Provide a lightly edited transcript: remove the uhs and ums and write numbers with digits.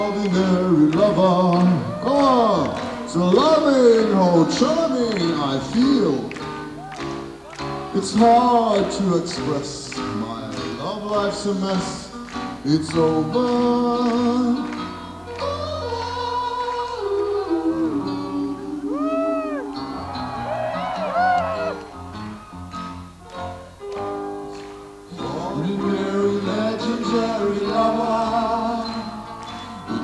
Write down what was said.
Ordinary lover, come on, so loving, how charming I feel. It's hard to express, my love life's a mess, it's over.